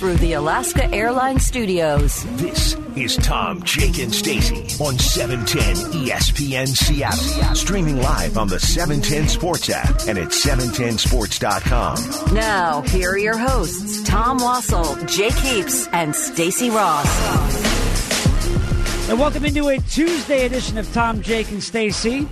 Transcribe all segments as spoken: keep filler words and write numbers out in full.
through the Alaska Airlines Studios. This is Tom, Jake, and Stacy on seven ten E S P N Seattle. Streaming live on the seven ten Sports app and at seven ten sports dot com. Now, here are your hosts, Tom Wassel, Jake Heaps, and Stacy Ross. And welcome into a Tuesday edition of Tom, Jake, and Stacy.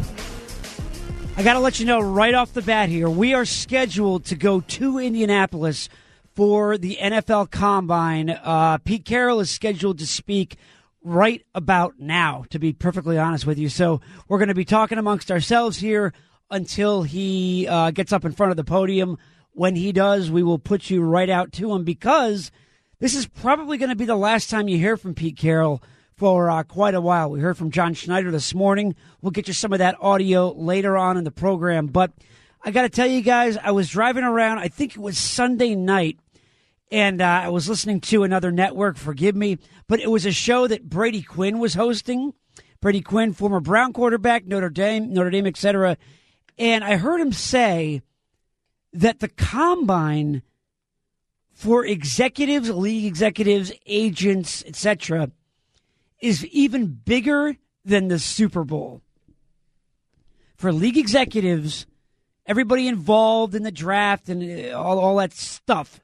I got to let you know right off the bat here, we are scheduled to go to Indianapolis for the N F L Combine. Uh, Pete Carroll is scheduled to speak right about now, to be perfectly honest with you. So we're going to be talking amongst ourselves here until he uh, gets up in front of the podium. When he does, we will put you right out to him, because this is probably going to be the last time you hear from Pete Carroll for uh, quite a while. We heard from John Schneider this morning. We'll get you some of that audio later on in the program. But I got to tell you guys, I was driving around, I think it was Sunday night, and uh, I was listening to another network, forgive me, but it was a show that Brady Quinn was hosting. Brady Quinn, former Brown quarterback, Notre Dame, Notre Dame, et cetera. And I heard him say that the Combine for executives, league executives, agents, et cetera, is even bigger than the Super Bowl. For league executives, everybody involved in the draft and all, all that stuff,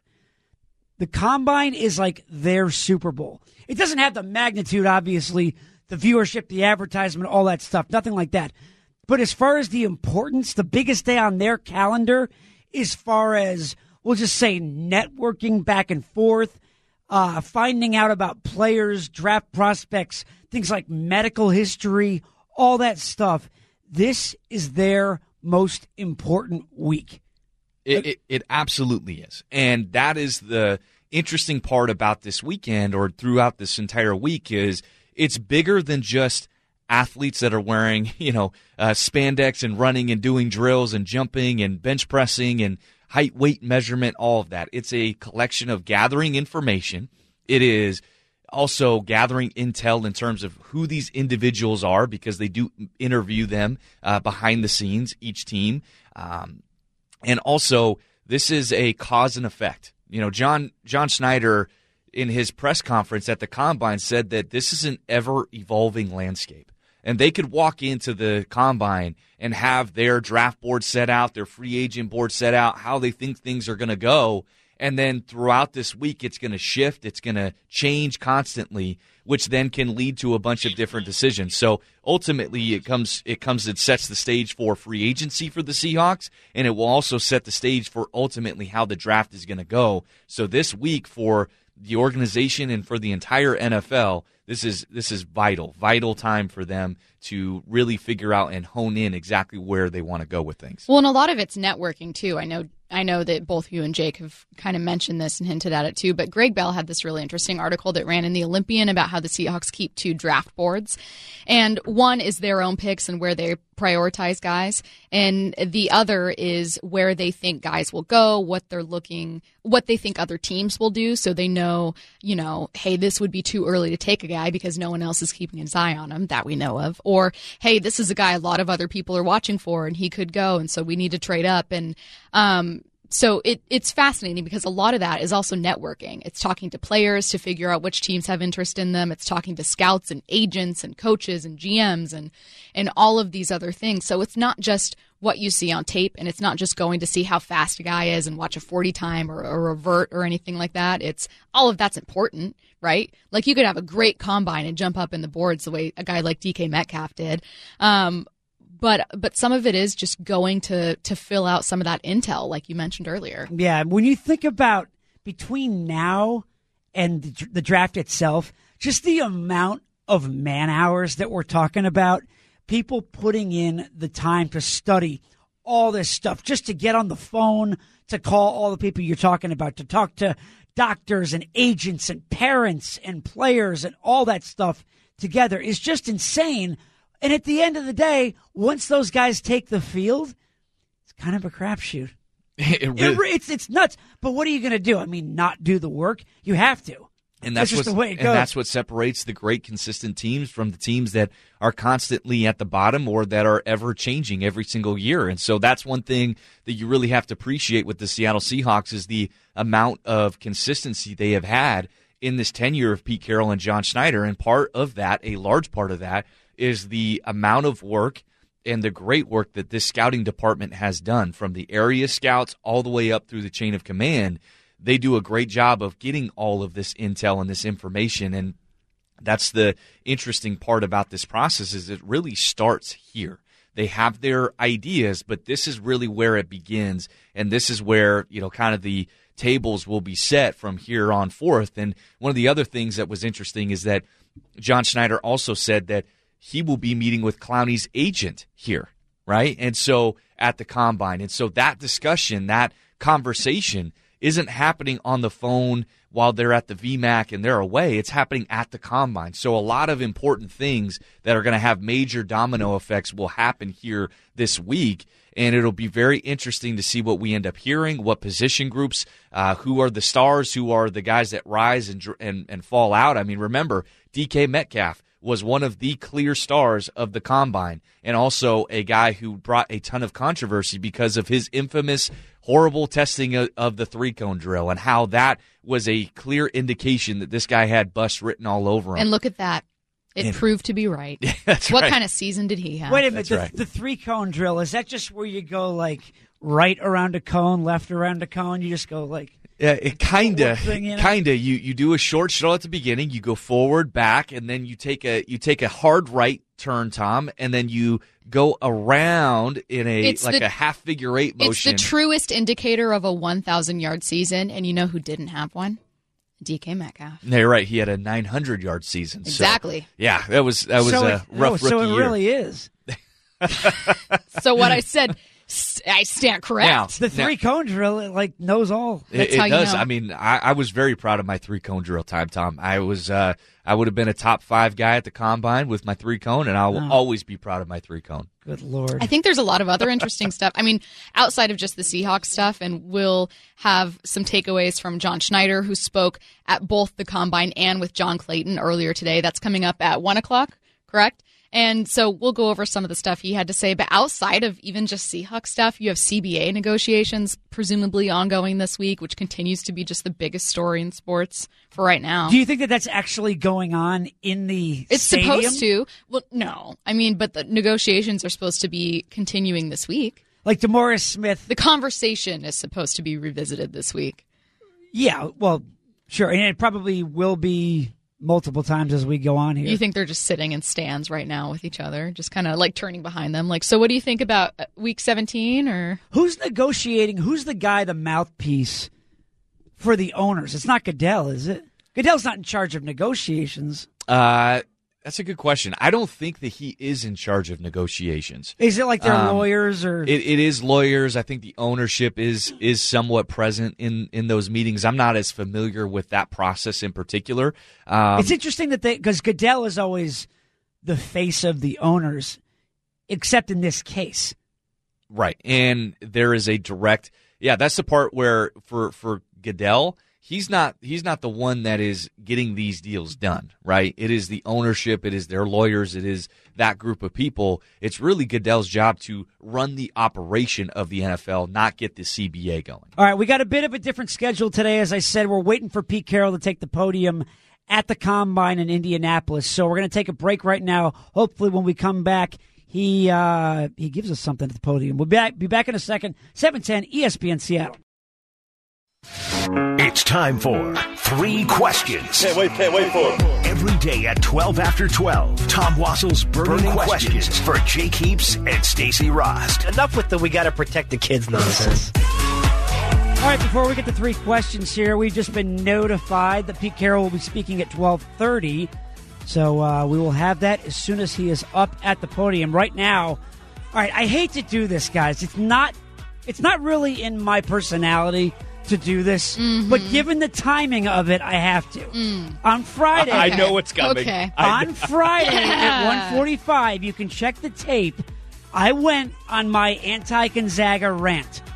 the Combine is like their Super Bowl. It doesn't have the magnitude, obviously, the viewership, the advertisement, all that stuff, nothing like that. But as far as the importance, the biggest day on their calendar, as far as, we'll just say, networking back and forth, Uh, finding out about players, draft prospects, things like medical history, all that stuff. This is their most important week. It, it, it absolutely is. And that is the interesting part about this weekend, or throughout this entire week, is it's bigger than just athletes that are wearing, you know, uh, spandex and running and doing drills and jumping and bench pressing and height, weight measurement, all of that. It's a collection of gathering information. It is also gathering intel in terms of who these individuals are, because they do interview them uh, behind the scenes, each team. Um, and also, this is a cause and effect. You know, John John Schneider, in his press conference at the Combine, said that this is an ever-evolving landscape. And they could walk into the Combine and have their draft board set out, their free agent board set out, how they think things are going to go. And then throughout this week, it's going to shift. It's going to change constantly, which then can lead to a bunch of different decisions. So ultimately, it comes, it comes, it sets the stage for free agency for the Seahawks, and it will also set the stage for ultimately how the draft is going to go. So this week, for the organization and for the entire N F L, This is this is vital, vital time for them to really figure out and hone in exactly where they want to go with things. Well, and a lot of it's networking, too. I know I know that both you and Jake have kind of mentioned this and hinted at it, too. But Greg Bell had this really interesting article that ran in the Olympian about how the Seahawks keep two draft boards. And one is their own picks and where they prioritize guys. And the other is where they think guys will go, what they're looking, what they think other teams will do. So they know, you know, hey, this would be too early to take a guy because no one else is keeping his eye on him that we know of. Or, hey, this is a guy a lot of other people are watching for and he could go. And so we need to trade up. And, um, So it, it's fascinating because a lot of that is also networking. It's talking to players to figure out which teams have interest in them. It's talking to scouts and agents and coaches and G Ms and, and all of these other things. So it's not just what you see on tape, and it's not just going to see how fast a guy is and watch a forty time or a revert or anything like that. It's all of that's important, right? Like you could have a great combine and jump up in the boards the way a guy like D K Metcalf did. Um, But but some of it is just going to, to fill out some of that intel, like you mentioned earlier. Yeah, when you think about between now and the, the draft itself, just the amount of man hours that we're talking about, people putting in the time to study all this stuff, just to get on the phone, to call all the people you're talking about, to talk to doctors and agents and parents and players and all that stuff together is just insane. And at the end of the day, once those guys take the field, it's kind of a crapshoot. It really, it, it's it's nuts. But what are you going to do? I mean, not do the work? You have to. And that's, that's just what, the way it and goes. that's what separates the great, consistent teams from the teams that are constantly at the bottom or that are ever changing every single year. And so that's one thing that you really have to appreciate with the Seattle Seahawks is the amount of consistency they have had in this tenure of Pete Carroll and John Schneider. And part of that, a large part of that, is the amount of work and the great work that this scouting department has done, from the area scouts all the way up through the chain of command. They do a great job of getting all of this intel and this information, and that's the interesting part about this process is it really starts here. They have their ideas, but this is really where it begins, and this is where, you know, kind of the tables will be set from here on forth. And one of the other things that was interesting is that John Schneider also said that he will be meeting with Clowney's agent here, right? And so at the Combine. And so that discussion, that conversation isn't happening on the phone while they're at the V MAC and they're away. It's happening at the Combine. So a lot of important things that are going to have major domino effects will happen here this week, and it'll be very interesting to see what we end up hearing, what position groups, uh, who are the stars, who are the guys that rise and, and, and fall out. I mean, remember, D K Metcalf was one of the clear stars of the Combine, and also a guy who brought a ton of controversy because of his infamous horrible testing of, of the three-cone drill, and how that was a clear indication that this guy had bust written all over him. And look at that. It And- proved to be right. That's What right. kind of season did he have? Wait a minute. That's The, right. the three cone drill, is that just where you go like right around a cone, left around a cone? You just go like. Yeah, it kind of, thing, you know? kind of. You you do a short shuttle at the beginning. You go forward, back, and then you take a you take a hard right turn, Tom, and then you go around in a It's like the- a half figure eight motion. It's the truest indicator of a one thousand yard season, and you know who didn't have one? D K Metcalf. No, you're right. He had a nine hundred yard season. So, Exactly. yeah, that was that was so a it, rough oh, rookie So it year. really is. So what I said, s- I stand correct. Now, The three cone drill, it like knows all. It, That's it how you does. know. I mean, I, I was very proud of my three cone drill time, Tom. I was, uh, I would have been a top five guy at the Combine with my three cone, and I will Oh. always be proud of my three cone. Good Lord. I think there's a lot of other interesting stuff. I mean, outside of just the Seahawks stuff, and we'll have some takeaways from John Schneider, who spoke at both the Combine and with John Clayton earlier today. That's coming up at one o'clock, correct? And so we'll go over some of the stuff he had to say. But outside of even just Seahawks stuff, you have C B A negotiations presumably ongoing this week, which continues to be just the biggest story in sports for right now. Do you think that that's actually going on in the It's stadium? supposed to. Well, no. I mean, but the negotiations are supposed to be continuing this week. Like DeMaurice Smith. The conversation is supposed to be revisited this week. Yeah, well, sure. And it probably will be multiple times as we go on here. You think they're just sitting in stands right now with each other, just kind of like turning behind them? Like, so what do you think about uh, week seventeen? Or Who's negotiating? Who's the guy, the mouthpiece for the owners? It's not Goodell, is it? Goodell's not in charge of negotiations. Uh, that's a good question. I don't think that he is in charge of negotiations. Is it like their Um, lawyers or? It, it is lawyers. I think the ownership is is somewhat present in, in those meetings. I'm not as familiar with that process in particular. Um, It's interesting that they, because Goodell is always the face of the owners, except in this case. Right. And there is a direct, yeah, that's the part where for, for Goodell, he's not, he's not the one that is getting these deals done, right? It is the ownership. It is their lawyers. It is that group of people. It's really Goodell's job to run the operation of the N F L, not get the C B A going. All right, we got a bit of a different schedule today. As I said, we're waiting for Pete Carroll to take the podium at the Combine in Indianapolis. So we're going to take a break right now. Hopefully when we come back, he uh, he gives us something at the podium. We'll be back, be back in a second. seven ten E S P N Seattle. It's time for Three Questions. Can't wait, can't wait for it. Every day at twelve after twelve, Tom Wassel's Burning, Burning questions. questions for Jake Heaps and Stacey Rost. Enough with the we got to protect the kids nonsense. All right, before we get to three questions here, we've just been notified that Pete Carroll will be speaking at twelve thirty. So uh, we will have that as soon as he is up at the podium. Right now, all right, I hate to do this, guys. It's not, it's not really in my personality to do this, Mm-hmm. but given the timing of it, I have to. Mm. On Friday, I know what's coming. Okay. on Friday at Yeah. one forty-five, you can check the tape. I went on my anti-Gonzaga rant.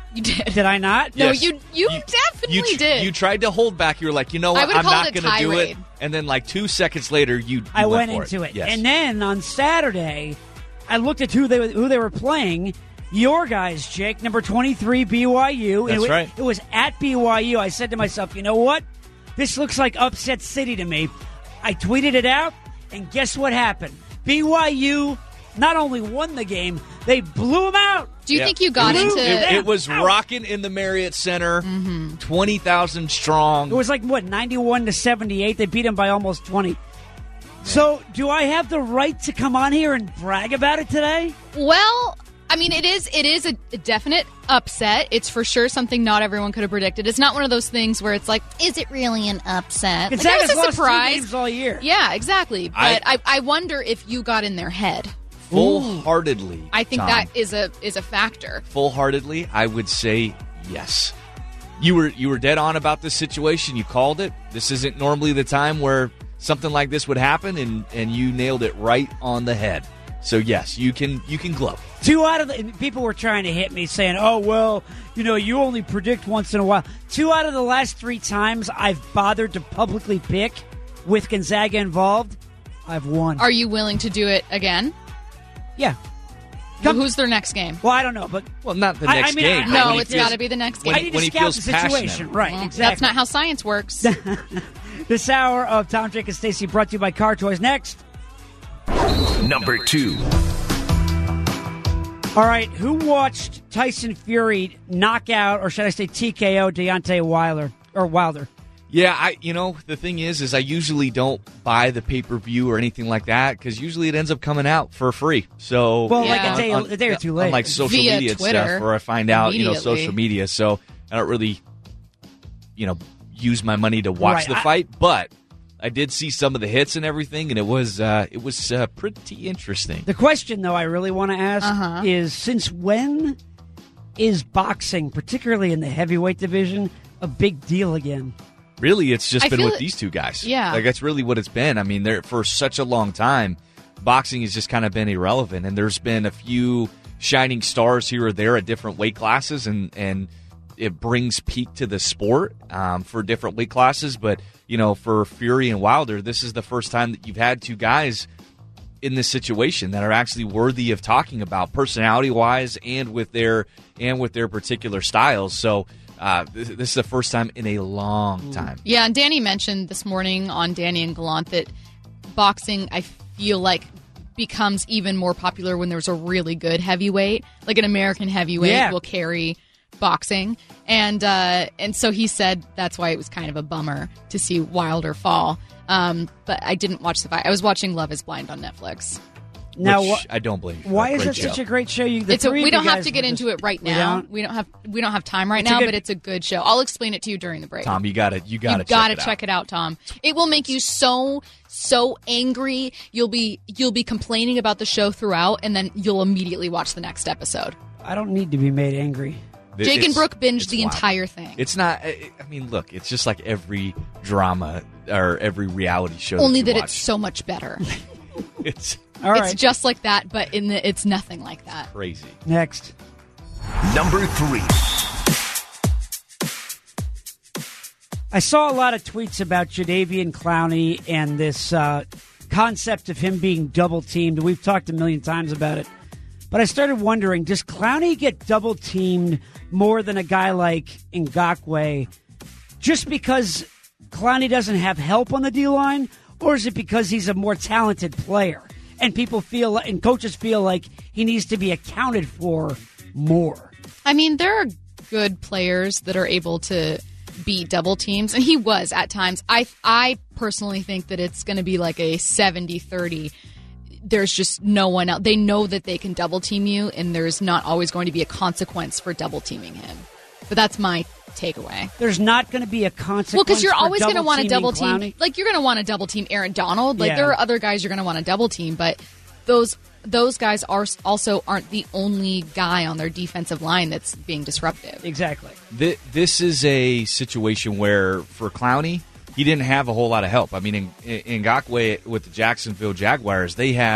You did. Did I not? No, Yes. you you, definitely you, tr- did. You tried to hold back. You were like, you know I what? would've I'm called not it a going to do it. tirade. And then, like two seconds later, you, you I went, went for into it. it. Yes. And then on Saturday, I looked at who they who they were playing. Your guys, Jake, number twenty-three, B Y U. That's it, wa- right. It was at B Y U. I said to myself, you know what? This looks like upset city to me. I tweeted it out, and guess what happened? B Y U not only won the game, they blew them out. Do you Yeah. think you got it was, into It, it was Ow. rocking in the Marriott Center, Mm-hmm. twenty thousand strong. It was like, what, ninety-one to seventy-eight? They beat them by almost twenty. So, do I have the right to come on here and brag about it today? Well, I mean, it is it is a, a definite upset. It's for sure something not everyone could have predicted. It's not one of those things where it's like, is it really an upset? Like, Gonzaga's that was a lost two surprise. games all year. Yeah, exactly. But I- I, I wonder if you got in their head. Full-heartedly. I think Tom, that is a is a factor. full-heartedly, I would say yes. You were you were dead on about this situation. You called it. This isn't normally the time where something like this would happen, and, and you nailed it right on the head. So yes, you can you can gloat. Two out of the and people were trying to hit me saying, "Oh well, you know, you only predict once in a while." Two out of the last three times I've bothered to publicly pick with Gonzaga involved, I've won. Are you willing to do it again? yeah. Well, Come- who's their next game? Well, I don't know, but Well, not the I- I next mean, game. I- but No, when he it's feels- got to be the next game. I need when to he scout feels the situation. passionate. Right, Well, exactly. That's not how science works. This hour of Tom, Jake, and Stacey brought to you by Car Toys. Next. Number two. All right, who watched Tyson Fury knock out, or should I say T K O, Deontay Wilder? Or Wilder? Yeah, I you know the thing is, is I usually don't buy the pay per view or anything like that because usually it ends up coming out for free. So Well, like a day- a day or two later. on like social Via media and Twitter, stuff, where I find out you know immediately. social media. So I don't really, you know, use my money to watch Right, the I- fight, but I did see some of the hits and everything, and it was uh, it was uh, pretty interesting. The question, though, I really want to ask Uh-huh. is since when is boxing, particularly in the heavyweight division, a big deal again? Really, it's just I been feel with it- these two guys. Yeah. Like, that's really what it's been. I mean, they're, for such a long time, boxing has just kind of been irrelevant. And there's been a few shining stars here or there at different weight classes, and, and it brings peak to the sport um, for different weight classes. But, you know, for Fury and Wilder, this is the first time that you've had two guys in this situation that are actually worthy of talking about personality-wise and with their and with their particular styles. So, Uh, this, this is the first time in a long time. Yeah, and Danny mentioned this morning on Danny and Gallant that boxing, I feel like, becomes even more popular when there's a really good heavyweight. Like an American heavyweight Yeah. will carry boxing. And uh, and so he said that's why it was kind of a bummer to see Wilder fall. Um, but I didn't watch the fight. I was watching Love is Blind on Netflix. Now, which wh- I don't blame. you. why Great is it show. such a great show? You, the It's a, three of we you don't have guys to get were into just- it right we now. don't? We don't have we don't have time right It's a now, good- but it's a good show. I'll explain it to you during the break. Tom, you got to you got to You've got to check, check it, it out, Tom. It will make you so so angry. You'll be you'll be complaining about the show throughout, and then you'll immediately watch the next episode. I don't need to be made angry. It- Jake and it's- Brooke binged it's the wild. entire thing. It's not. I I mean, look, it's just like every drama or every reality show. Only that, that you it's watch. so much better. It's All right, It's just like that, but in the, it's nothing like that. crazy. next. Number three. I saw a lot of tweets about Jadeveon Clowney and this uh, concept of him being double teamed. We've talked a million times about it. But I started wondering, does Clowney get double teamed more than a guy like Ngakoue just because Clowney doesn't have help on the D-line? Or is it because he's a more talented player and people feel and coaches feel like he needs to be accounted for more? I mean, there are good players that are able to beat double teams, and he was at times. I I personally think that it's going to be like a seventy thirty. There's just no one else. They know that they can double team you, and there's not always going to be a consequence for double teaming him. But that's my takeaway. There's not going to be a consequence. Well, because you're for always going to want to double double-teaming team. Clowney? Like, you're going to want to double team Aaron Donald. Like, Yeah. there are other guys you're going to want to double team, but those those guys are also aren't the only guy on their defensive line that's being disruptive. Exactly. Th- This is a situation where for Clowney, he didn't have a whole lot of help. I mean, in, in Ngakoue with the Jacksonville Jaguars, they have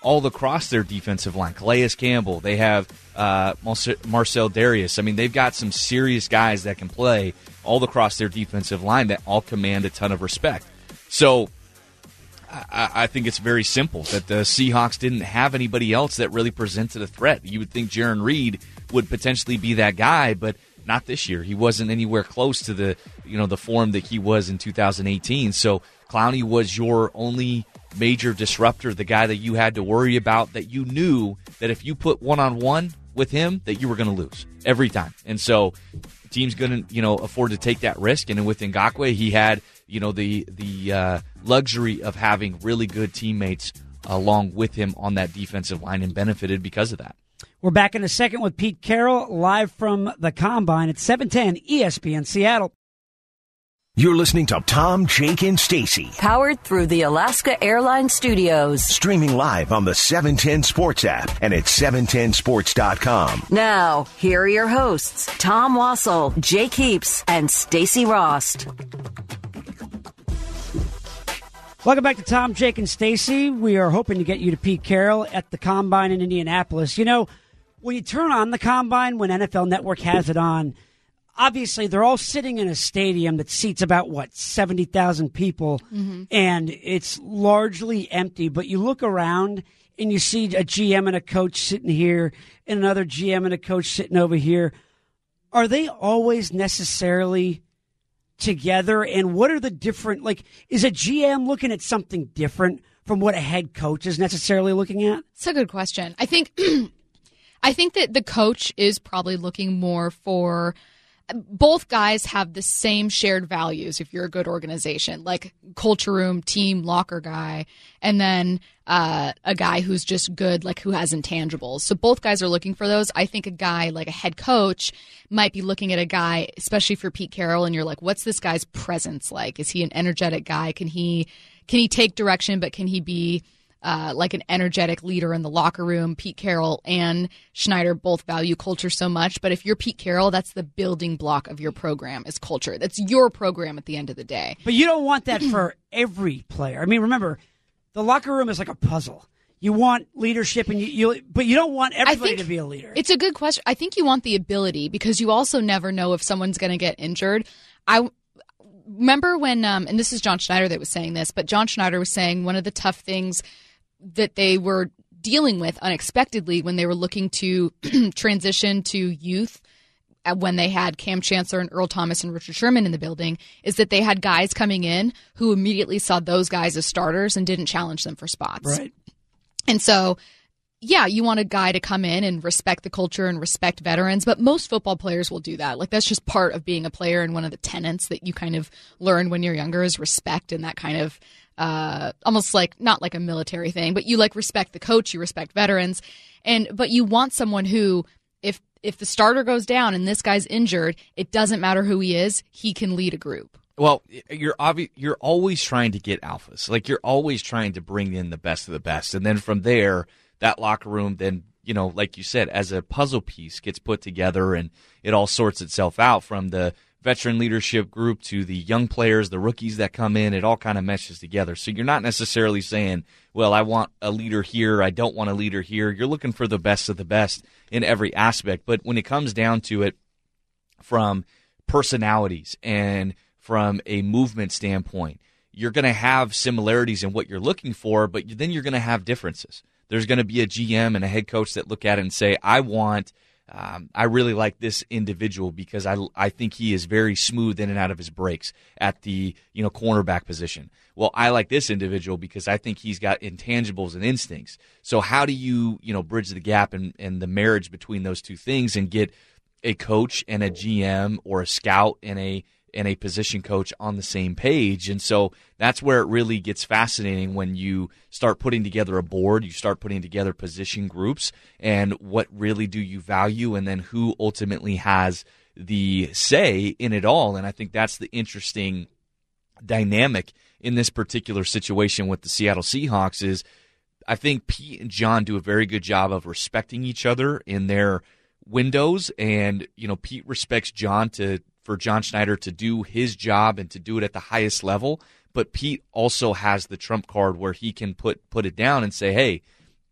all across their defensive line. Calais Campbell. They have uh, Marcel Darius. I mean, they've got some serious guys that can play all across their defensive line that all command a ton of respect. So I, I think it's very simple that the Seahawks didn't have anybody else that really presented a threat. You would think Jarran Reed would potentially be that guy, but not this year. He wasn't anywhere close to the you know the form that he was in two thousand eighteen. So Clowney was your only major disruptor, the guy that you had to worry about, that you knew that if you put one-on-one with him, that you were going to lose every time. And so the team's going to you know afford to take that risk. And with Ngakoue, he had you know the, the uh, luxury of having really good teammates along with him on that defensive line and benefited because of that. We're back in a second with Pete Carroll, live from the Combine at seven ten E S P N Seattle. You're listening to Tom, Jake, and Stacy. Powered through the Alaska Airlines Studios. Streaming live on the seven ten Sports app and at seven ten sports dot com. Now, here are your hosts, Tom Wassel, Jake Heaps, and Stacy Rost. Welcome back to Tom, Jake, and Stacy. We are hoping to get you to Pete Carroll at the Combine in Indianapolis. You know, when you turn on the Combine, when N F L Network has it on, obviously they're all sitting in a stadium that seats about, what, seventy thousand people, mm-hmm. and it's largely empty. But you look around and you see a G M and a coach sitting here and another G M and a coach sitting over here. Are they always necessarily together, and what are the different, like, is a G M looking at something different from what a head coach is necessarily looking at? It's a good question. I think I think that the coach is probably looking more for, both guys have the same shared values if you're a good organization, like culture room, team, locker guy, and then uh, a guy who's just good, like who has intangibles. So both guys are looking for those. I think a guy like a head coach might be looking at a guy, especially for Pete Carroll, and you're like, what's this guy's presence like? Is he an energetic guy? Can he can he take direction, but can he be Uh, like an energetic leader in the locker room? Pete Carroll and Schneider both value culture so much, but if you're Pete Carroll, that's the building block of your program is culture. That's your program at the end of the day. But you don't want that for every player. I mean, remember, the locker room is like a puzzle. You want leadership, and you, you but you don't want everybody to be a leader. It's a good question. I think you want the ability, because you also never know if someone's going to get injured. I remember when, um, and this is John Schneider that was saying this, but John Schneider was saying one of the tough things that they were dealing with unexpectedly when they were looking to transition to youth, when they had Cam Chancellor and Earl Thomas and Richard Sherman in the building, is that they had guys coming in who immediately saw those guys as starters and didn't challenge them for spots. Right. And so, yeah, you want a guy to come in and respect the culture and respect veterans, but most football players will do that. Like, that's just part of being a player, and one of the tenets that you kind of learn when you're younger is respect, and that kind of uh, almost like, not like a military thing, but you like respect the coach, you respect veterans, and but you want someone who, if if the starter goes down and this guy's injured, it doesn't matter who he is, he can lead a group. Well, you're obvi- you're always trying to get alphas. Like, you're always trying to bring in the best of the best, and then from there, that locker room then, you know, like you said, as a puzzle piece gets put together, and it all sorts itself out from the veteran leadership group to the young players, the rookies that come in. It all kind of meshes together. So you're not necessarily saying, well, I want a leader here, I don't want a leader here. You're looking for the best of the best in every aspect. But when it comes down to it, from personalities and from a movement standpoint, you're going to have similarities in what you're looking for, but then you're going to have differences. There's going to be a G M and a head coach that look at it and say, I want, um, I really like this individual because I, I think he is very smooth in and out of his breaks at the, you know, cornerback position. Well, I like this individual because I think he's got intangibles and instincts. So how do you, you know, bridge the gap and, and the marriage between those two things and get a coach and a G M or a scout and a and a position coach on the same page? And so that's where it really gets fascinating when you start putting together a board, you start putting together position groups, and what really do you value, and then who ultimately has the say in it all. And I think that's the interesting dynamic in this particular situation with the Seattle Seahawks is I think Pete and John do a very good job of respecting each other in their windows, and, you know, Pete respects John to for John Schneider to do his job and to do it at the highest level. But Pete also has the trump card where he can put put it down and say, hey,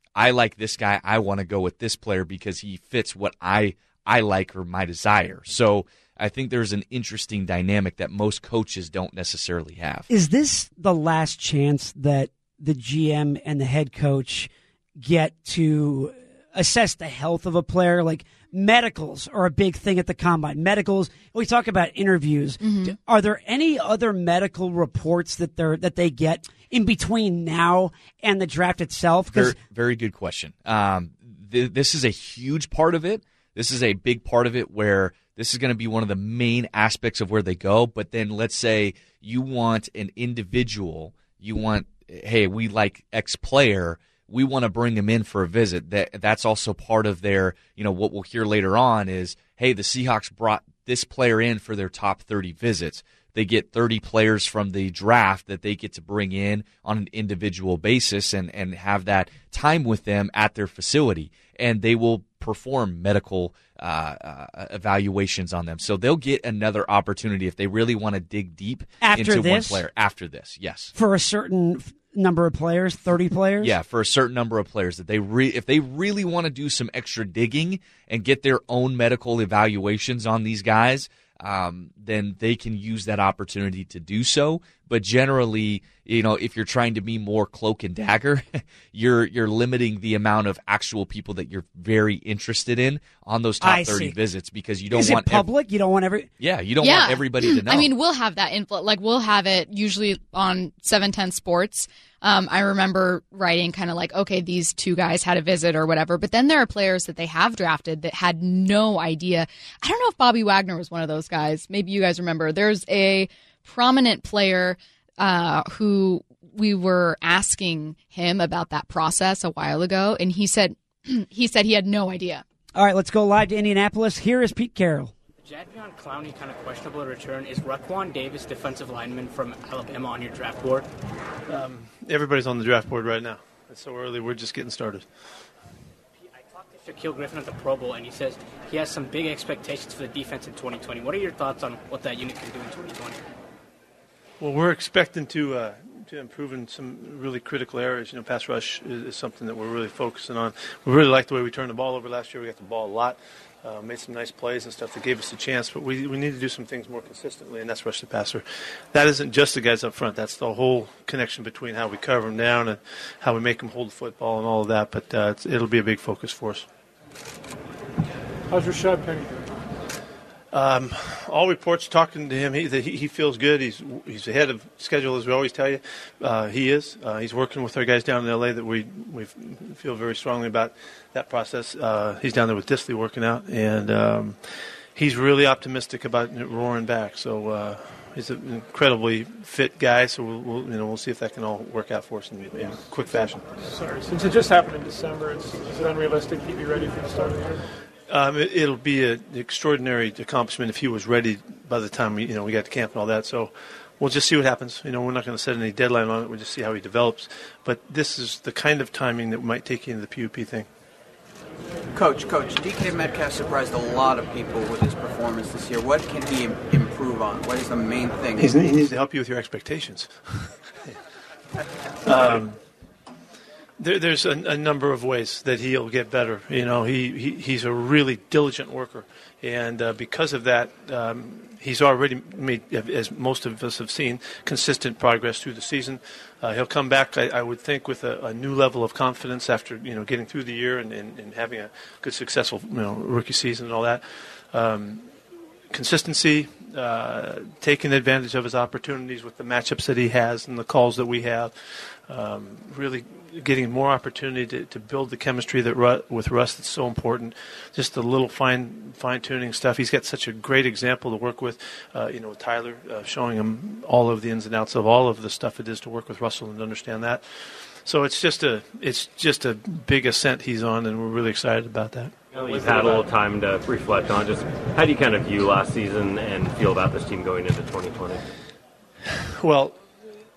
I like this guy. I want to go with this player because he fits what I I like or my desire. So I think there's an interesting dynamic that most coaches don't necessarily have. Is this the last chance that the G M and the head coach get to assess the health of a player? Like, medicals are a big thing at the combine. Medicals, we talk about interviews. Mm-hmm. Are there any other medical reports that they're that they get in between now and the draft itself? Very, very good question. Um, th- this is a huge part of it. This is a big part of it where this is going to be one of the main aspects of where they go. But then let's say you want an individual, you want, hey, we like X player, we want to bring him in for a visit. That That's also part of their, you know, what we'll hear later on is, hey, the Seahawks brought this player in for their top thirty visits. They get thirty players from the draft that they get to bring in on an individual basis and, and have that time with them at their facility. And they will perform medical uh, uh, evaluations on them. So they'll get another opportunity if they really want to dig deep after into this? one player. After this, yes. For a certain number of players, thirty players? Yeah, for a certain number of players. That they re- If they really want to do some extra digging and get their own medical evaluations on these guys, um, then they can use that opportunity to do so. But generally, you know, if you're trying to be more cloak and dagger, you're you're limiting the amount of actual people that you're very interested in on those top I thirty see. visits because you don't Is want it public? Ev- you don't want every. Yeah, you don't yeah. want everybody to know. I mean, we'll have that info. Like we'll have it usually on seven ten Sports. Um, I remember writing kind of like, okay, these two guys had a visit or whatever. But then there are players that they have drafted that had no idea. I don't know if Bobby Wagner was one of those guys. Maybe you guys remember. There's a prominent player uh, who we were asking him about that process a while ago, and he said he said he had no idea. All right, let's go live to Indianapolis. Here is Pete Carroll. Jadeveon Clowney kind of questionable return. Is Raquan Davis, defensive lineman from Alabama, on your draft board? Um, everybody's on the draft board right now. It's so early. We're just getting started. I talked to Shaquille Griffin at the Pro Bowl, and he says he has some big expectations for the defense in twenty twenty. What are your thoughts on what that unit can do in twenty twenty? Well, we're expecting to uh, to improve in some really critical areas. You know, pass rush is, is something that we're really focusing on. We really like the way we turned the ball over last year. We got the ball a lot. Uh, made some nice plays and stuff that gave us a chance, but we we need to do some things more consistently, and that's rush the passer. That isn't just the guys up front. That's the whole connection between how we cover them down and how we make them hold the football and all of that, but uh, it's, it'll be a big focus for us. How's Rashad Penny? Um, all reports talking to him, he, that he he feels good. He's he's ahead of schedule, as we always tell you. Uh, he is. Uh, he's working with our guys down in L A that we we feel very strongly about that process. Uh, he's down there with Disley working out, and um, he's really optimistic about roaring back. So uh, he's an incredibly fit guy. So we'll, we'll you know we'll see if that can all work out for us in, in quick fashion. Sorry, since it just happened in December, it's, is it unrealistic to keep you ready for the start of the year? Um, it, it'll be a, an extraordinary accomplishment if he was ready by the time we, you know, we got to camp and all that. So we'll just see what happens. You know, we're not going to set any deadline on it. We'll just see how he develops. But this is the kind of timing that might take you into the P U P thing. Coach, Coach, D K Metcalf surprised a lot of people with his performance this year. What can he improve on? What is the main thing? He's, he needs to help you with your expectations. um, There, there's a, a number of ways that he'll get better. You know, he, he he's a really diligent worker, and uh, because of that, um, he's already made, as most of us have seen, consistent progress through the season. Uh, he'll come back, I, I would think, with a, a new level of confidence after you know getting through the year and, and, and having a good, successful you know rookie season and all that. Um, consistency, uh, taking advantage of his opportunities with the matchups that he has and the calls that we have. Um, really getting more opportunity to, to build the chemistry that Ru- with Russ that's so important. Just the little fine fine tuning stuff. He's got such a great example to work with. Uh, you know, Tyler uh, showing him all of the ins and outs of all of the stuff it is to work with Russell and to understand that. So it's just a it's just a big ascent he's on, and we're really excited about that. You've had a little time to reflect on just how do you kind of view last season and feel about this team going into twenty twenty? Well,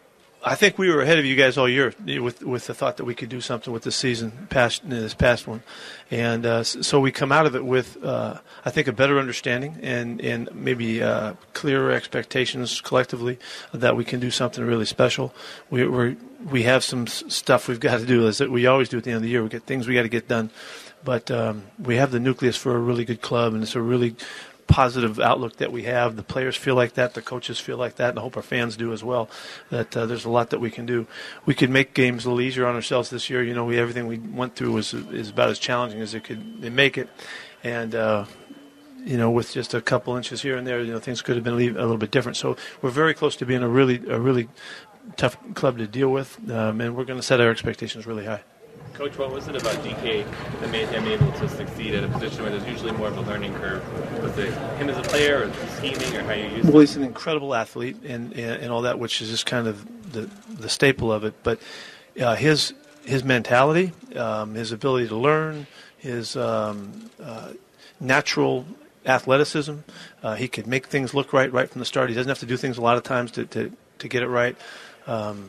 I think we were ahead of you guys all year with with the thought that we could do something with this season, past this past one, and uh, so we come out of it with uh, I think a better understanding and and maybe uh, clearer expectations collectively that we can do something really special. We we we have some stuff we've got to do, as we always do at the end of the year. We get things we got to get done, but um, we have the nucleus for a really good club, and it's a really positive outlook that we have. The players feel like that, the coaches feel like that, and I hope our fans do as well, that uh, there's a lot that we can do. We could make games a little easier on ourselves this year. You know, we everything we went through was is about as challenging as it could make it, and uh, you know, with just a couple inches here and there, you know, things could have been a little bit different. So we're very close to being a really a really tough club to deal with, um, and we're going to set our expectations really high. Coach, what was it about D K that made him able to succeed at a position where there's usually more of a learning curve? Was it him as a player, or the scheming, or how you use it? Well, he's an incredible athlete and, and, and all that, which is just kind of the the staple of it. But uh, his his mentality, um, his ability to learn, his um, uh, natural athleticism, uh, he could make things look right right from the start. He doesn't have to do things a lot of times to, to, to get it right. Um,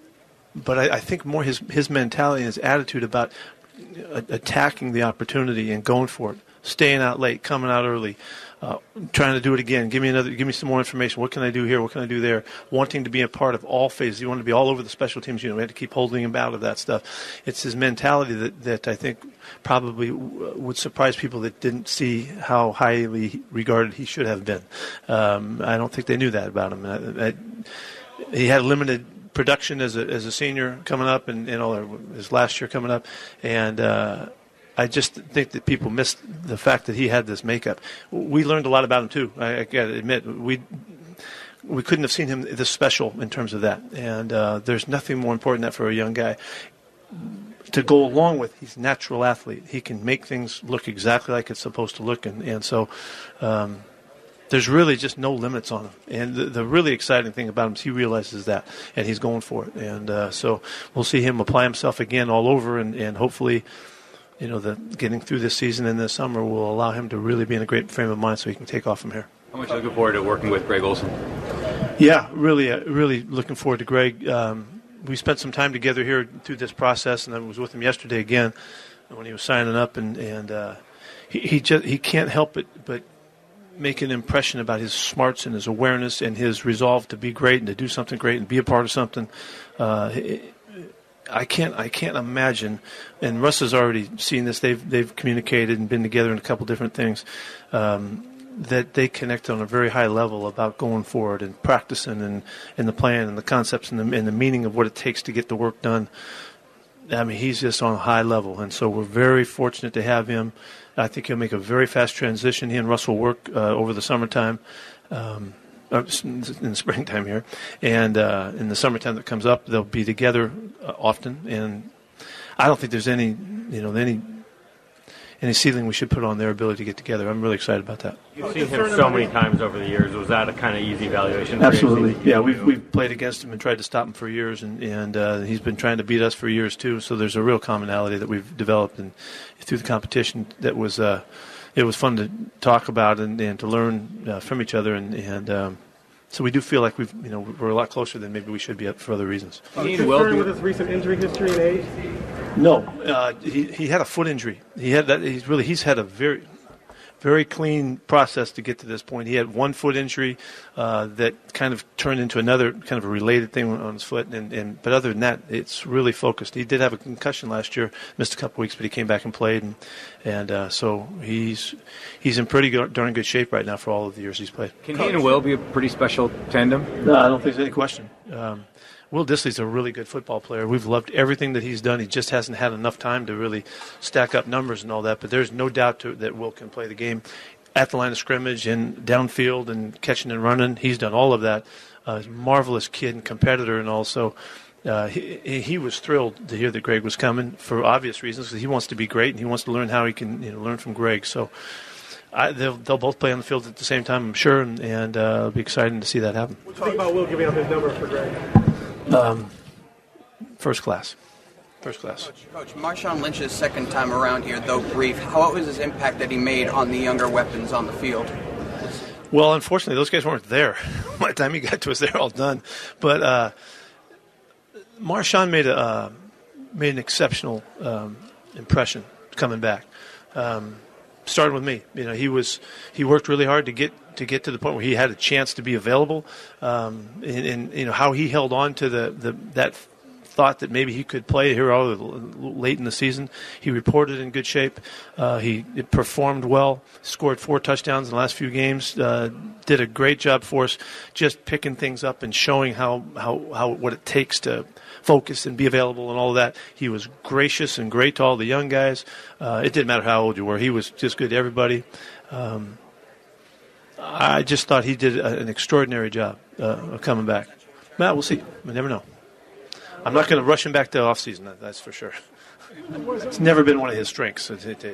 But I, I think more his his mentality and his attitude about attacking the opportunity and going for it, staying out late, coming out early, uh, trying to do it again. Give me another. Give me some more information. What can I do here? What can I do there? Wanting to be a part of all phases. He wanted to be all over the special teams unit. We had to keep holding him out of that stuff. It's his mentality that, that I think probably would surprise people that didn't see how highly regarded he should have been. Um, I don't think they knew that about him. I, I, he had limited production as a as a senior coming up, and you know his last year coming up, and uh, I just think that people missed the fact that he had this makeup. We learned a lot about him too. I, I got to admit, we we couldn't have seen him this special in terms of that. And uh, there's nothing more important than that for a young guy. To go along with, he's a natural athlete. He can make things look exactly like it's supposed to look, and and so. Um, There's really just no limits on him. And the, the really exciting thing about him is he realizes that, and he's going for it. And uh, so we'll see him apply himself again all over, and, and hopefully, you know, the getting through this season and this summer will allow him to really be in a great frame of mind so he can take off from here. How much are you looking forward to working with Greg Olsen? Yeah, really, uh, really looking forward to Greg. Um, we spent some time together here through this process, and I was with him yesterday again when he was signing up, and, and uh, he, he, just, he can't help it but make an impression about his smarts and his awareness and his resolve to be great and to do something great and be a part of something. Uh, I can't I can't imagine, and Russ has already seen this. They've they've communicated and been together in a couple different things, um, that they connect on a very high level about going forward and practicing and, and the plan and the concepts and the, and the meaning of what it takes to get the work done. I mean, he's just on a high level, and so we're very fortunate to have him. I think he'll make a very fast transition. He and Russ will work uh, over the summertime, um, in the springtime here, and uh, in the summertime that comes up, they'll be together uh, often. And I don't think there's any, you know, any any ceiling we should put on their ability to get together. I'm really excited about that. You've seen him so many times over the years. Was that a kind of easy evaluation? Absolutely. Yeah, we've we've played against him and tried to stop him for years, and and uh, he's been trying to beat us for years too. So there's a real commonality that we've developed, and through the competition, that was uh, it was fun to talk about and, and to learn uh, from each other, and and um, so we do feel like we've you know we're a lot closer than maybe we should be for other reasons. Concerned with his recent injury history and age? No, uh, he he had a foot injury. He had that. He's really he's had a very, very clean process to get to this point. He had one foot injury uh, that kind of turned into another kind of a related thing on his foot, and, and but other than that, it's really focused. He did have a concussion last year, missed a couple weeks, but he came back and played, and and uh, so he's he's in pretty good, darn good shape right now for all of the years he's played. Can he and Will be a pretty special tandem? No, I don't think there's any question. Um, Will Dissly's a really good football player. We've loved everything that he's done. He just hasn't had enough time to really stack up numbers and all that. But there's no doubt to, that Will can play the game at the line of scrimmage and downfield and catching and running. He's done all of that. Uh, he's a marvelous kid and competitor, and also uh, he, he was thrilled to hear that Greg was coming for obvious reasons, because he wants to be great and he wants to learn how he can you know, learn from Greg. So I, they'll, they'll both play on the field at the same time, I'm sure, and, and uh, it'll be exciting to see that happen. What do you think about Will giving up his number for Greg? Um, first class. First class. Coach, Coach, Marshawn Lynch's second time around here, though brief, what was his impact that he made on the younger weapons on the field? Well, unfortunately, those guys weren't there. By the time he got to us, they're all done. But uh, Marshawn made a uh, made an exceptional um, impression coming back. Um, starting with me, you know, he was he worked really hard to get to get to the point where he had a chance to be available, um, and, and you know how he held on to the, the that thought that maybe he could play here all late in the season. He reported in good shape. Uh, he performed well, scored four touchdowns in the last few games, uh, did a great job for us just picking things up and showing how, how, how what it takes to focus and be available and all of that. He was gracious and great to all the young guys. Uh, it didn't matter how old you were. He was just good to everybody. Um, I just thought he did an extraordinary job uh, of coming back. Matt, we'll see. We never know. I'm not going to rush him back to off season. That's for sure. It's never been one of his strengths. It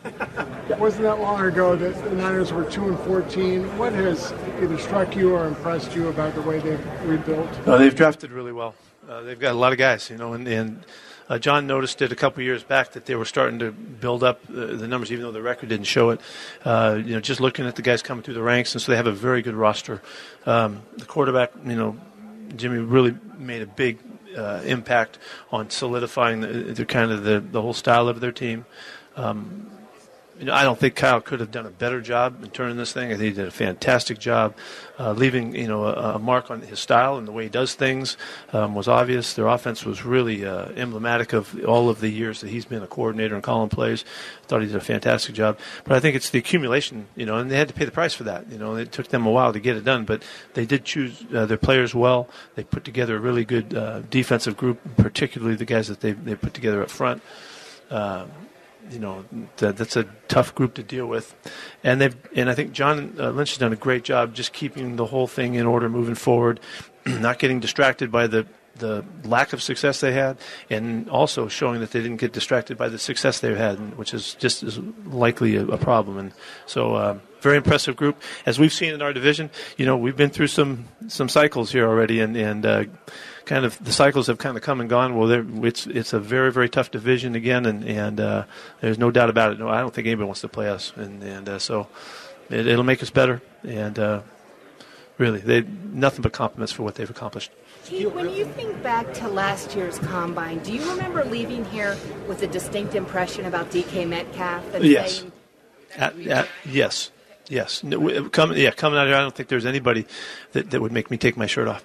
wasn't that long ago that the Niners were two and fourteen. What has either struck you or impressed you about the way they've rebuilt? No, they've drafted really well. Uh, they've got a lot of guys, you know, and, and uh, John noticed it a couple of years back that they were starting to build up uh, the numbers, even though the record didn't show it. Uh, you know, just looking at the guys coming through the ranks, and so they have a very good roster. Um, the quarterback, you know, Jimmy really made a big Uh, impact on solidifying the, the kind of the, the whole style of their team. Um, you know, I don't think Kyle could have done a better job in turning this thing. I think he did a fantastic job, uh, leaving you know a, a mark on his style and the way he does things um, was obvious. Their offense was really uh, emblematic of all of the years that he's been a coordinator and calling plays. I thought he did a fantastic job. But I think it's the accumulation, you know, and they had to pay the price for that. You know, it took them a while to get it done, but they did choose uh, their players well. They put together a really good uh, defensive group, particularly the guys that they they put together up front. Uh, You know, that, that's a tough group to deal with. And they've, and I think John uh, Lynch has done a great job just keeping the whole thing in order moving forward, not getting distracted by the, the lack of success they had, and also showing that they didn't get distracted by the success they've had, which is just as likely a, a problem. And so uh, very impressive group. As we've seen in our division, you know, we've been through some, some cycles here already, and, and uh, kind of the cycles have kind of come and gone. Well, it's it's a very, very tough division again, and, and uh, there's no doubt about it. No, I don't think anybody wants to play us, and, and uh, so it, it'll make us better. And uh, really, they nothing but compliments for what they've accomplished. Gee, when you think back to last year's Combine, do you remember leaving here with a distinct impression about D K Metcalf? And yes. saying, At, at, yes. Yes. No, come, yeah, coming out here, I don't think there's anybody that, that would make me take my shirt off.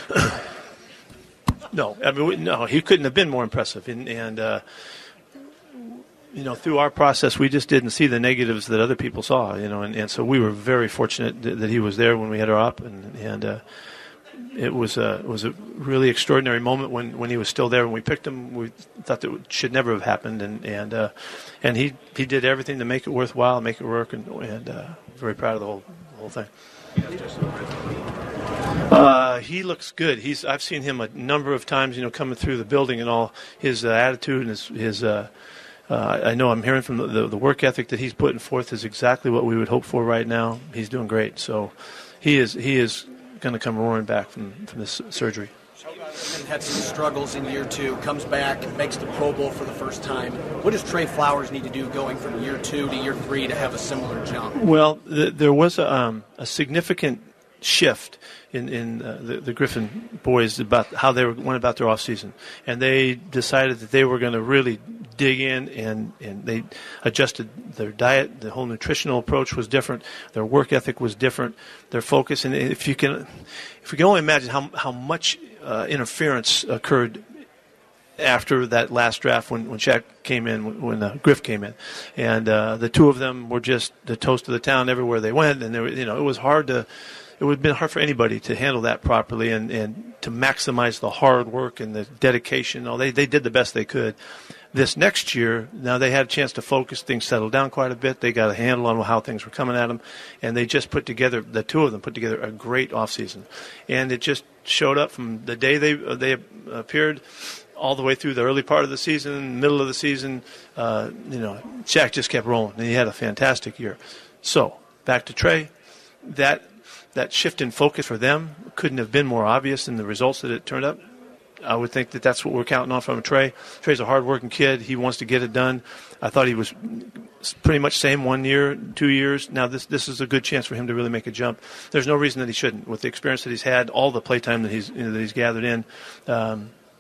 No, I mean, no, he couldn't have been more impressive. And, and uh, you know, through our process, we just didn't see the negatives that other people saw, you know, and, and so we were very fortunate that, that he was there when we had our op, and, and uh, it was a, it was a really extraordinary moment when, when he was still there. When we picked him, we thought that it should never have happened, and and uh, and he, he did everything to make it worthwhile, make it work, and, and uh, very proud of the whole the whole thing. Uh, he looks good. He's I've seen him a number of times, you know, coming through the building and all. His uh, attitude and his his. Uh, uh, I know I'm hearing from the, the the work ethic that he's putting forth is exactly what we would hope for right now. He's doing great. So he is he is going to come roaring back from from this surgery. Had some struggles in year two, comes back, makes the Pro Bowl for the first time. What does Trey Flowers need to do going from year two to year three to have a similar jump? Well, th- there was a, um, a significant shift in, in uh, the, the Griffin boys about how they were, went about their offseason. And they decided that they were going to really dig in, and, and they adjusted their diet. The whole nutritional approach was different. Their work ethic was different. Their focus. And if you can, if we can only imagine how, how much uh, interference occurred after that last draft when, when Shaq came in, when, when uh, Griff came in. And uh, the two of them were just the toast of the town everywhere they went. And, they were, you know, it was hard to, it would have been hard for anybody to handle that properly and, and to maximize the hard work and the dedication. Oh, they, they did the best they could. This next year, now they had a chance to focus. Things settled down quite a bit. They got a handle on how things were coming at them. And they just put together, the two of them put together a great offseason. And it just showed up from the day they uh, they appeared all the way through the early part of the season, middle of the season. Uh, you know, Shaq just kept rolling, and he had a fantastic year. So, back to Trey. That that shift in focus for them couldn't have been more obvious in the results that it turned up. I would think that that's what we're counting on from Trey. Trey's a hard-working kid. He wants to get it done. I thought he was pretty much same one year, two years. Now this this is a good chance for him to really make a jump. There's no reason that he shouldn't. With the experience that he's had, all the playtime that he's you know, that he's gathered in, um,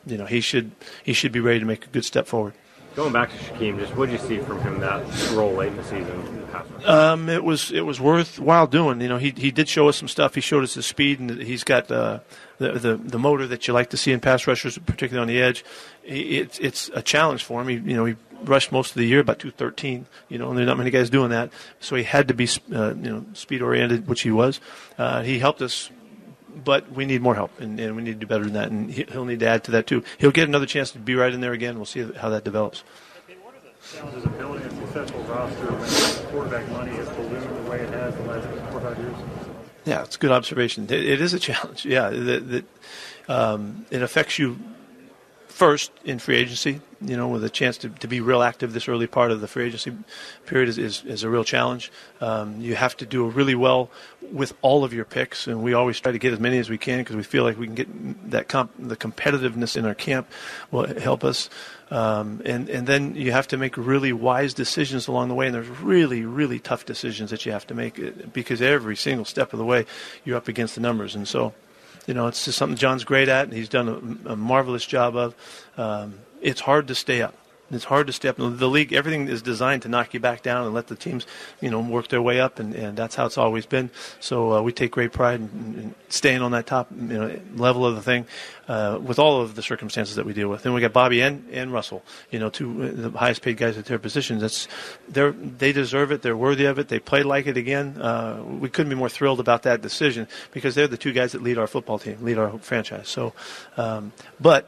you know, he should he should be ready to make a good step forward. Going back to Shaquem, just what did you see from him that role late in the season? Um, it was it was worthwhile doing. You know, he he did show us some stuff. He showed us his speed, and he's got uh, the the the motor that you like to see in pass rushers, particularly on the edge. He, it's it's a challenge for him. He you know he rushed most of the year about two thirteen. You know, and there's not many guys doing that. So he had to be uh, you know speed oriented, which he was. Uh, he helped us. But we need more help, and, and we need to do better than that, and he'll need to add to that too. He'll get another chance to be right in there again. We'll see how that develops. Okay, what are the challenges of building a successful roster when quarterback money has ballooned the way it has the last four or five years? Yeah, it's a good observation. It, it is a challenge. Yeah, that, that um, it affects you first in free agency. You know, with a chance to, to be real active this early part of the free agency period is, is, is a real challenge. Um, you have to do really well with all of your picks, and we always try to get as many as we can because we feel like we can get that comp, the competitiveness in our camp will help us. Um, and, and then you have to make really wise decisions along the way, and there's really, really tough decisions that you have to make because every single step of the way you're up against the numbers. And so, you know, it's just something John's great at, and he's done a, a marvelous job of. Um, it's hard to stay up. It's hard to stay up. The league, everything is designed to knock you back down and let the teams, you know, work their way up, and, and that's how it's always been. So uh, we take great pride in, in staying on that top, you know, level of the thing uh, with all of the circumstances that we deal with. And we got Bobby and, and Russell, you know, two uh, the highest paid guys at their positions. That's they they deserve it. They're worthy of it. They play like it again. Uh, we couldn't be more thrilled about that decision because they're the two guys that lead our football team, lead our franchise. So, um, but.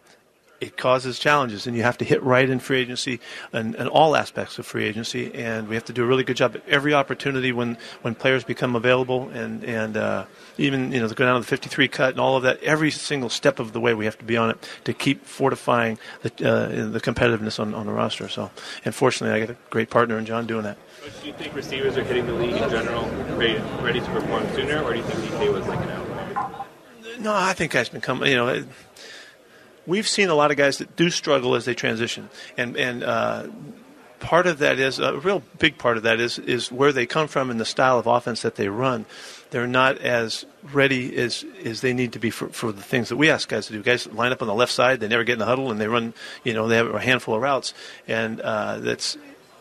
It causes challenges, and you have to hit right in free agency and, and all aspects of free agency, and we have to do a really good job at every opportunity when, when players become available, and, and uh, even, you know, to go down to the fifty-three cut and all of that. Every single step of the way we have to be on it to keep fortifying the, uh, the competitiveness on, on the roster. So, and fortunately, I got a great partner in John doing that. Do you think receivers are hitting the league in general ready, ready to perform sooner, or do you think D K was like an out? No, I think guys been coming, you know, it, we've seen a lot of guys that do struggle as they transition, and and uh, part of that is a real big part of that is is where they come from and the style of offense that they run. They're not as ready as as they need to be for, for the things that we ask guys to do. Guys line up on the left side, they never get in the huddle, and they run. You know, they have a handful of routes, and uh, that's.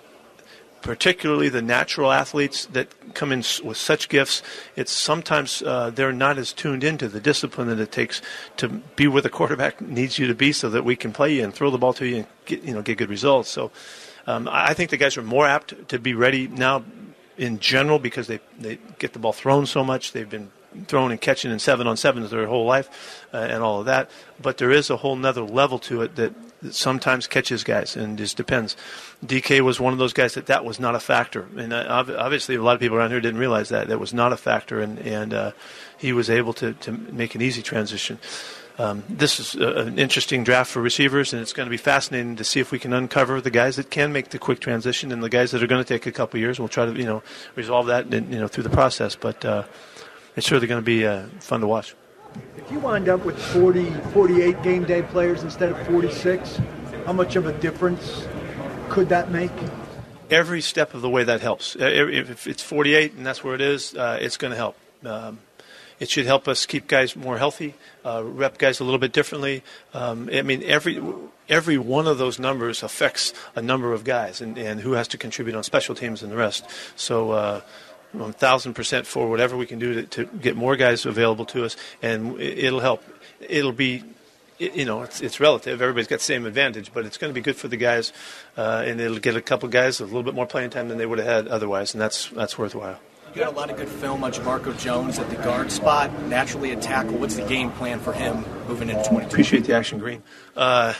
Particularly the natural athletes that come in with such gifts, it's sometimes uh, they're not as tuned into the discipline that it takes to be where the quarterback needs you to be so that we can play you and throw the ball to you and get, you know, get good results. So um, I think the guys are more apt to be ready now in general because they, they get the ball thrown so much. They've been thrown and catching in seven on sevens their whole life uh, and all of that. But there is a whole nother level to it that, that sometimes catches guys, and just depends. D K was one of those guys that that was not a factor. And uh, obviously a lot of people around here didn't realize that. That was not a factor, and, and uh, he was able to, to make an easy transition. Um, this is a, an interesting draft for receivers, and it's going to be fascinating to see if we can uncover the guys that can make the quick transition and the guys that are going to take a couple years. We'll try to, you know, resolve that, you know, through the process. But uh, it's certainly going to be uh, fun to watch. If you wind up with forty, forty-eight game day players instead of forty-six, how much of a difference could that make? Every step of the way that helps. If it's forty-eight and that's where it is, uh, it's going to help. Um, it should help us keep guys more healthy, uh, rep guys a little bit differently. Um, I mean, every every one of those numbers affects a number of guys, and, and who has to contribute on special teams and the rest. So. Uh, one thousand percent for whatever we can do to, to get more guys available to us, and it'll help. It'll be, you know, it's, it's relative. Everybody's got the same advantage, but it's going to be good for the guys, uh, and it'll get a couple guys a little bit more playing time than they would have had otherwise, and that's that's worthwhile. You got a lot of good film on Jamarco Jones at the guard spot, naturally a tackle. What's the game plan for him moving into twenty twenty? Appreciate the action, Green. Uh,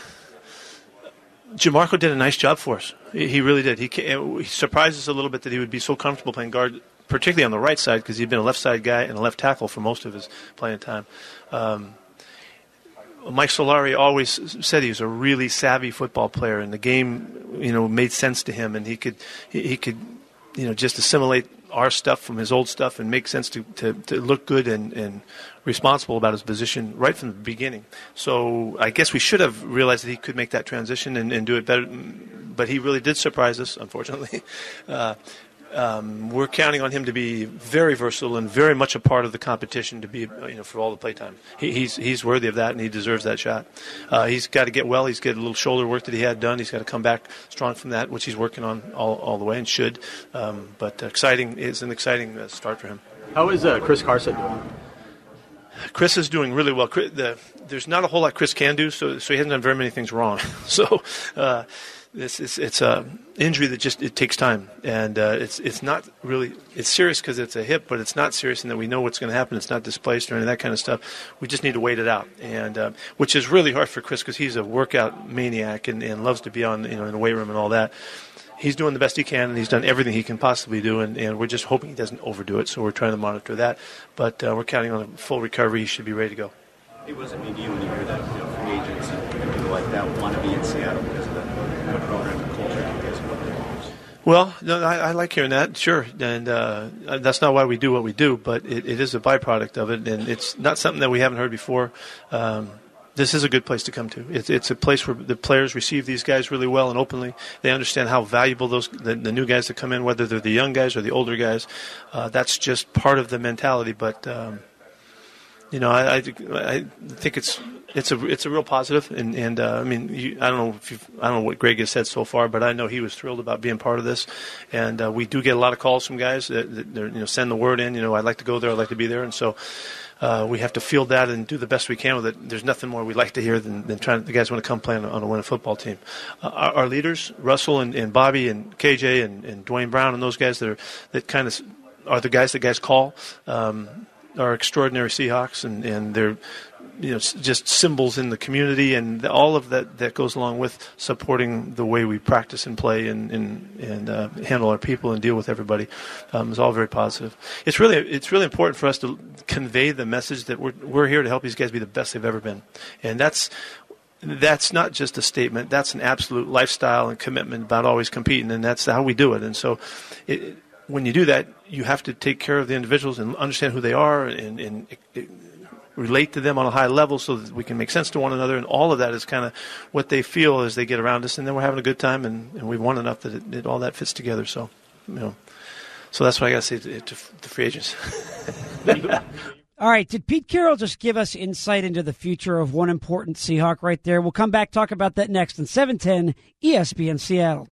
Jamarco did a nice job for us. He, he really did. He, he surprised us a little bit that he would be so comfortable playing guard, particularly on the right side, because he'd been a left side guy and a left tackle for most of his playing time. Um, Mike Solari always said he was a really savvy football player, and the game, you know, made sense to him, and he could, he, he could, you know, just assimilate our stuff from his old stuff and make sense to, to, to look good and, and responsible about his position right from the beginning. So I guess we should have realized that he could make that transition and, and do it better, but he really did surprise us, unfortunately. Uh, um, we're counting on him to be very versatile and very much a part of the competition to be, you know, for all the playtime. He, he's he's worthy of that, and he deserves that shot. Uh, he's got to get well. He's got a little shoulder work that he had done. He's got to come back strong from that, which he's working on all, all the way and should. Um, but exciting is an exciting uh, start for him. How is uh, Chris Carson doing? Chris is doing really well. Chris, the, there's not a whole lot Chris can do, so so he hasn't done very many things wrong. so uh, it's it's it's a injury that just it takes time, and uh, it's it's not really it's serious because it's a hip, but it's not serious in that we know what's going to happen. It's not displaced or any of that kind of stuff. We just need to wait it out, and uh, which is really hard for Chris because he's a workout maniac and, and loves to be on you know in the weight room and all that. He's doing the best he can, and he's done everything he can possibly do, and, and we're just hoping he doesn't overdo it, so we're trying to monitor that. But uh, we're counting on a full recovery. He should be ready to go. It wasn't mean to you when you hear that you know, free agents and people like that want to be in Seattle because of the you know, program and culture you guys have. Well, no, I, I like hearing that, sure, and uh, that's not why we do what we do, but it, it is a byproduct of it, and it's not something that we haven't heard before. Um, This is a good place to come to. It's, it's a place where the players receive these guys really well and openly. They understand how valuable those the, the new guys that come in, whether they're the young guys or the older guys. Uh, that's just part of the mentality. But um, you know, I, I, I think it's it's a it's a real positive. And, and uh, I mean, you, I don't know if you've, I don't know what Greg has said so far, but I know he was thrilled about being part of this. And uh, we do get a lot of calls from guys that, that you know send the word in. You know, I'd like to go there. I'd like to be there. And so. Uh, we have to field that and do the best we can with it. There's nothing more we'd like to hear than, than trying. The guys want to come play on, on a winning football team. Uh, our, our leaders, Russell and, and Bobby and K J and, and Dwayne Brown and those guys that are that kind of are the guys that guys call um, are extraordinary Seahawks, and, and they're you know just symbols in the community, and all of that that goes along with supporting the way we practice and play and and, and uh, handle our people and deal with everybody. Um, is all very positive. It's really it's really important for us to convey the message that we're we're here to help these guys be the best they've ever been, and that's that's not just a statement. That's an absolute lifestyle and commitment about always competing, and that's how we do it. And so, it, when you do that, you have to take care of the individuals and understand who they are and. and it, it, relate to them on a high level so that we can make sense to one another, and all of that is kind of what they feel as they get around us, and then we're having a good time, and, and we've won enough that it, it, all that fits together. So, you know, so that's what I got to say to, to the free agents. All right, did Pete Carroll just give us insight into the future of one important Seahawk right there? We'll come back, talk about that next on seven ten E S P N Seattle.